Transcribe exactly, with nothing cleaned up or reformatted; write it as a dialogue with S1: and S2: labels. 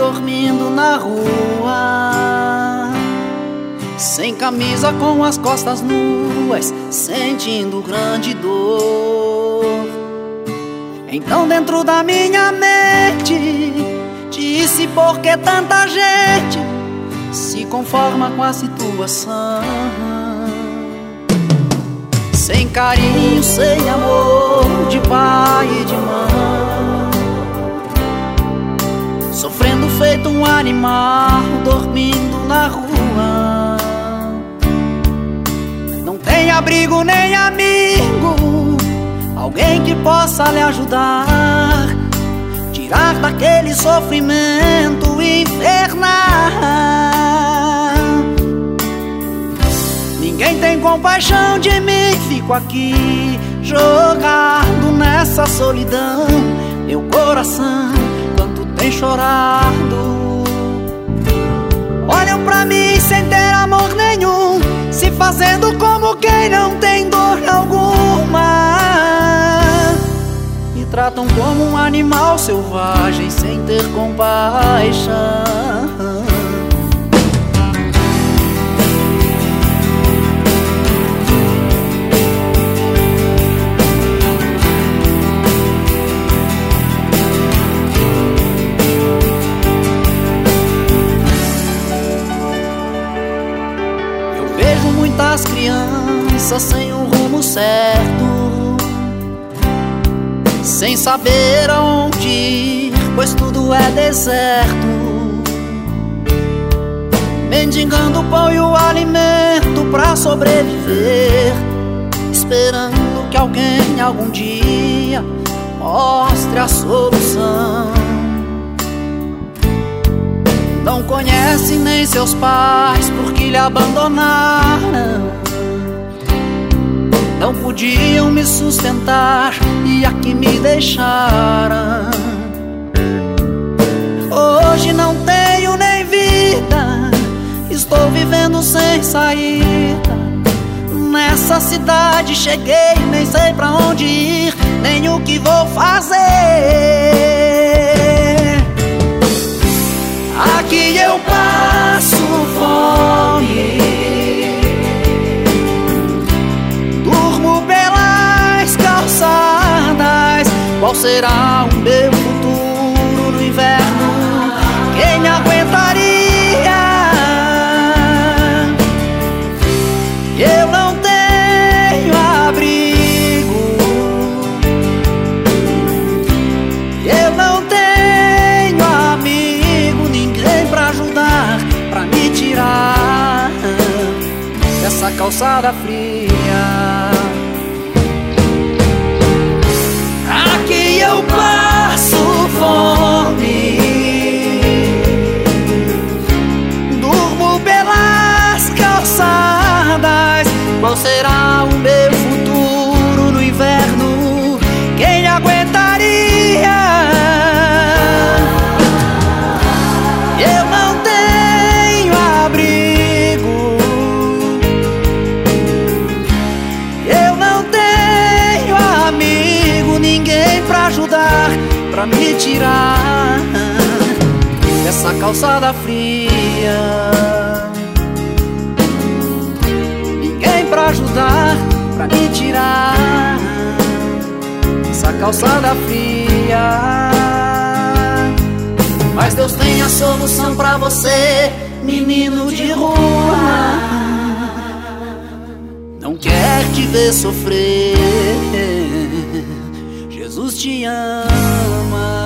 S1: dormindo na rua, sem camisa, com as costas nuas, sentindo grande dor. Então dentro da minha mente disse: por que tanta gente se conforma com a situação? Sem carinho, sem amor de pai e de mãe, sofrendo feito um animal, dormindo na rua. Não tem abrigo nem amigo, alguém que possa lhe ajudar, tirar daquele sofrimento infernal. Ninguém tem compaixão de mim, fico aqui jogado nessa solidão. Meu coração quanto tem chorado. Olham pra mim sem ter amor nenhum, se fazendo como quem não tem dor alguma, me tratam como um animal selvagem sem ter compaixão. Muitas crianças sem um rumo certo, sem saber aonde ir, pois tudo é deserto, mendigando o pão e o alimento pra sobreviver, esperando que alguém algum dia mostre a solução. Não conhece nem seus pais porque lhe abandonaram, não podiam me sustentar e aqui me deixaram. Hoje não tenho nem vida, estou vivendo sem saída. Nessa cidade cheguei, nem sei pra onde ir, nem o que vou fazer. Aqui eu passo fome, durmo pelas calçadas. Qual será o meu futuro no inverno? Quem aguentaria? Eu não tenho abrigo, eu não tenho amigo, ninguém pra ajudar, pra me tirar dessa calçada fria. Aqui eu passo fome, durmo pelas calçadas. Qual será o meu futuro no inverno? Quem aguentaria? Eu não tenho abrigo, eu não tenho amigo, ninguém pra ajudar, pra me tirar dessa calçada fria. Ninguém pra ajudar, pra me tirar dessa calçada fria. Mas Deus tem a solução pra você, menino de rua. Não quer te ver sofrer, Jesus te ama.